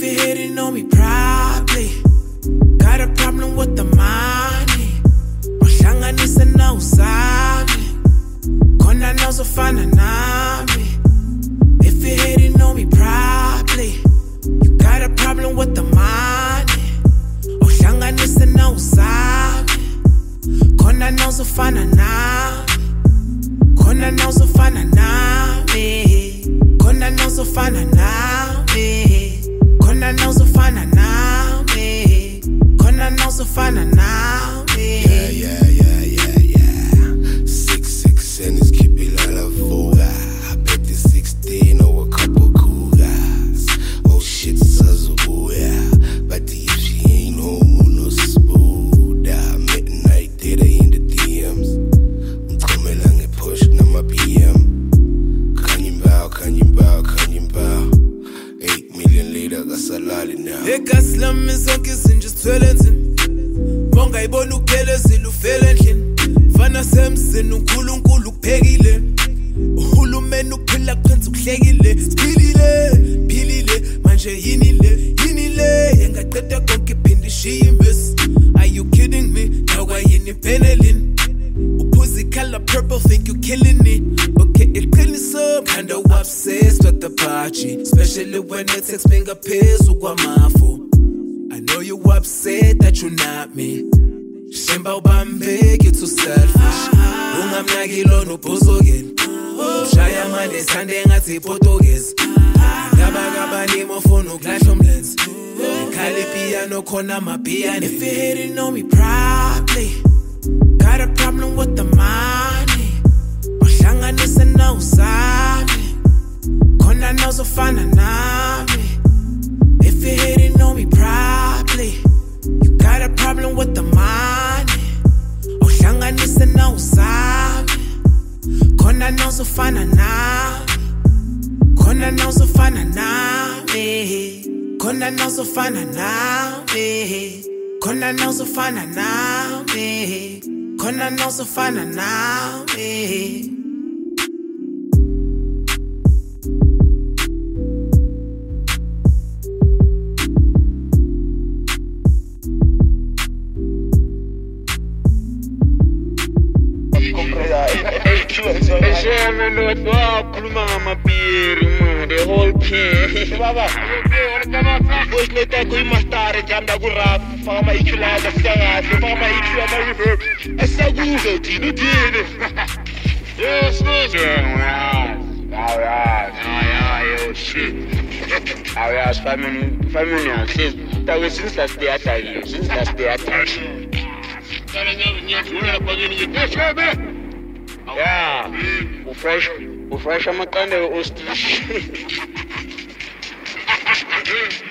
you hating on me, probably got a problem with the money. Uhlanganisa na usami, khona nawuzofana nami. If you hating on me, probably you got a problem with the money. Uhlanganisa na usami, khona nawuzofana nami. Khona nawuzofana nami, khona nawuzofana nami, khona nawuzofana nami, khona nawuzofana nami. Yeah. 6'6" and it's keep it out of fuga. I bet this 16 or a couple cool guys. Oh shit, Sazubuya. But if she ain't home, no spooda. Midnight data in the DMs. I'm coming lang and push na my PM. Can you bow? 8 million later, kasalali now. Egas lami zonke izinto zithwele nzima. Mongayibona uphele zilufele endlini. Fana semzini uNkulunkulu ukuphekile. Uhulumeni uphila phansi ukuhlekile. Philile manje yini le engaqeda konke iphinde ishiye imvesi. Are you kidding me? Nawa yini penelini? Uphuza color purple, think you killing it. Okay, iqiniso kinda obsessed with the party, especially when it takes me ngaphezu kwamafu. I know you upset that you're not me. Shemba ubambeki, you too selfish. Ungamnaki lona ubhuzukile. Ushaya manje sande ngathi iPortuguese. Ngaba nimo ufuna ukulahla umlenze. Ekhali piano khona amapiano. If you hating on me, probably got a problem with the money. Uhlanganisa na usami, khona nawuzofana nami. If you hating on me, probably you got a problem with the money. Uhlanganisa na usami, khona nawuzofana nami. Khona nawuzofana nami. Khona nawuzofana nami. Khona nawuzofana nami. Khona nawuzofana nami. Wakhuluma ngamabhiri man, the whole king. Baba, voice note yakho imaster ejamba kurap, faka ama-equalizer sikahle, faka ama-EQ ama-reverb. Esakuzwe thina uthini? Yes, yo, shit. Awuyazi family yangihlezi. Take since last day attack. Yeah, ufresh amaqanda e-ostrich.